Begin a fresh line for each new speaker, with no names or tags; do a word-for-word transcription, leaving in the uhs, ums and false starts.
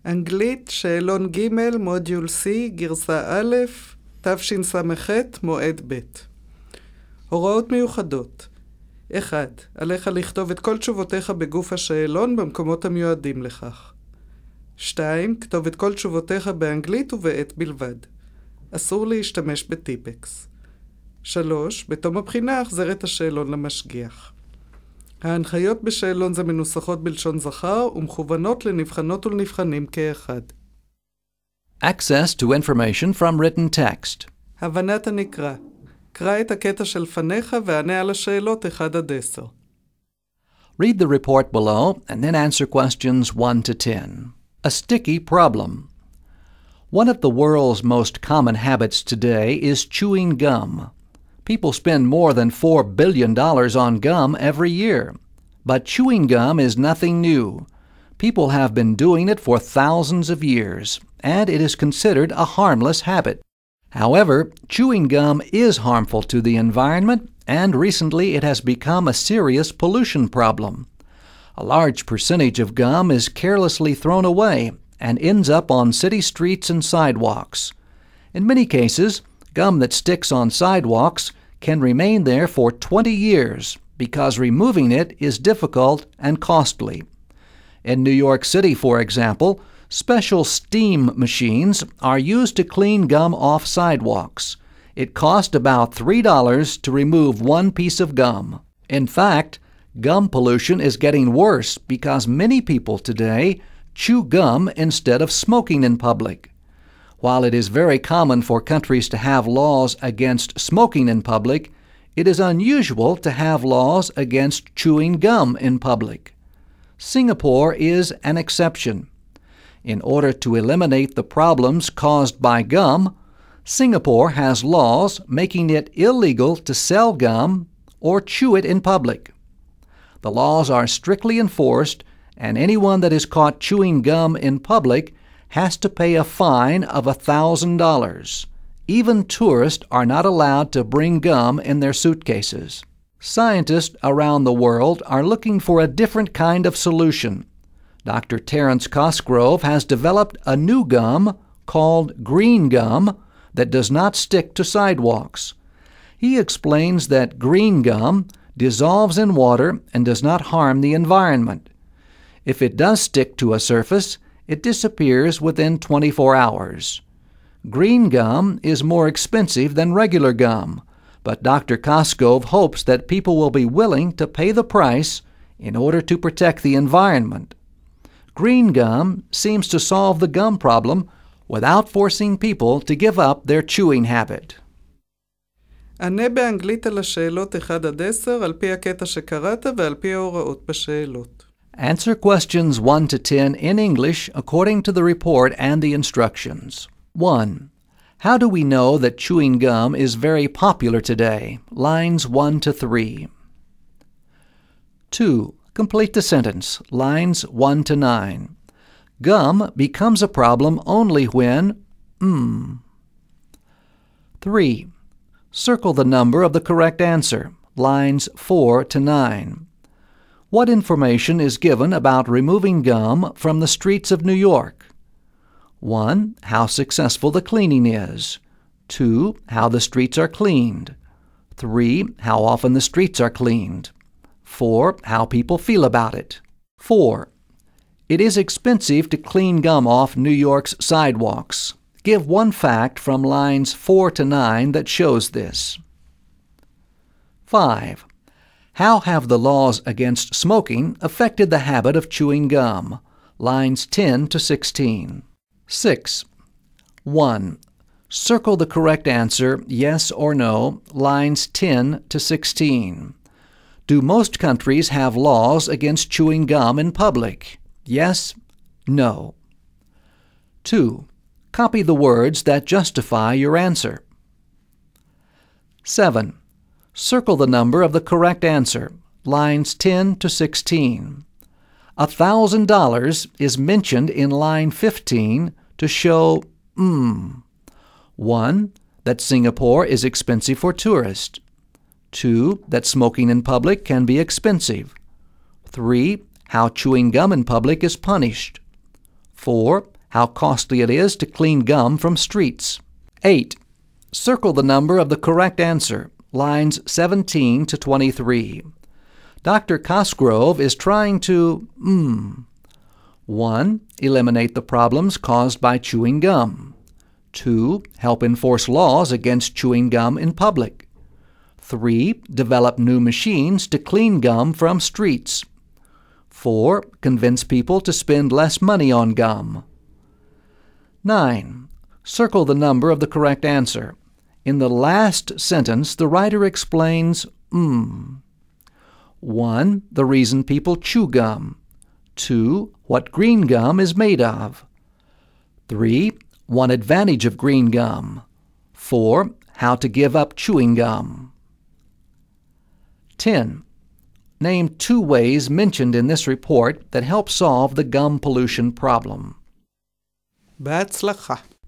אנגלית, שאלון ג' מודיול C, גרסה א', תשס"ח, מועד ב'. הוראות מיוחדות. אחד. עליך לכתוב את כל תשובותיך בגוף השאלון במקומות המיועדים לכך. שתיים. כתוב את כל תשובותיך באנגלית ובעת בלבד. אסור להשתמש בטיפקס. שלוש. בתום הבחינה החזר את השאלון למשגיח. ההנחיות בשאלון זה מנוסחות בלשון זכר ומכוונות לנבחנות ולנבחנים כאחד.
Access to information from written text.
הבנת הנקרא. קרא את הקטע שלפניך וענה על השאלות אחד עד עשר.
Read the report below and then answer questions one to ten. A sticky problem. One of the world's most common habits today is chewing gum. People spend more than four billion dollars on gum every year. But chewing gum is nothing new. People have been doing it for thousands of years, and it is considered a harmless habit. However, chewing gum is harmful to the environment, and recently it has become a serious pollution problem. A large percentage of gum is carelessly thrown away and ends up on city streets and sidewalks. In many cases, gum that sticks on sidewalks can remain there for twenty years because removing it is difficult and costly. In New York City, for example, special steam machines are used to clean gum off sidewalks. It costs about three dollars to remove one piece of gum. In fact, gum pollution is getting worse because many people today chew gum instead of smoking in public. While it is very common for countries to have laws against smoking in public, it is unusual to have laws against chewing gum in public. Singapore is an exception. In order to eliminate the problems caused by gum, Singapore has laws making it illegal to sell gum or chew it in public. The laws are strictly enforced, and anyone that is caught chewing gum in public has to pay a fine of one thousand dollars. Even tourists are not allowed to bring gum in their suitcases. Scientists around the world are looking for a different kind of solution. Doctor Terence Cosgrove has developed a new gum called green gum that does not stick to sidewalks. He explains that green gum dissolves in water and does not harm the environment. If it does stick to a surface, it disappears within twenty-four hours. Green gum is more expensive than regular gum, but Doctor Cosgrove hopes that people will be willing to pay the price in order to protect the environment. Green gum seems to solve the gum problem without forcing people to give up their chewing habit.
ענה באנגלית על השאלות אחד עד עשר על פי הקטע שקראת ועל פי ההוראות בשאלות.
Answer questions one to ten in English according to the report and the instructions. one. How do we know that chewing gum is very popular today? Lines one to three. two. Complete the sentence. Lines one to nine. Gum becomes a problem only when mm. three. Circle the number of the correct answer. Lines four to nine. What information is given about removing gum from the streets of New York? one. How successful the cleaning is. two. How the streets are cleaned. three. How often the streets are cleaned. four. How people feel about it. four. It is expensive to clean gum off New York's sidewalks. Give one fact from lines four to nine that shows this. five. How have the laws against smoking affected the habit of chewing gum? Lines ten to sixteen. six. one. Circle the correct answer, yes or no, lines ten to sixteen. Do most countries have laws against chewing gum in public? Yes, no. two. Copy the words that justify your answer. seven. Circle the number of the correct answer, lines ten to sixteen. one thousand dollars is mentioned in line fifteen to show, mm. one. That Singapore is expensive for tourists. two. That smoking in public can be expensive. three. How chewing gum in public is punished. four. How costly it is to clean gum from streets. eight. Circle the number of the correct answer, lines seventeen to twenty-three. Doctor Cosgrove is trying to, hmm. one. Eliminate the problems caused by chewing gum. two. Help enforce laws against chewing gum in public. three. Develop new machines to clean gum from streets. four. Convince people to spend less money on gum. nine. Circle the number of the correct answer. In the last sentence, the writer explains, mm. one. The reason people chew gum. two. What green gum is made of. three. One advantage of green gum. four. How to give up chewing gum. ten. Name two ways mentioned in this report that help solve the gum pollution problem.
בהצלחה.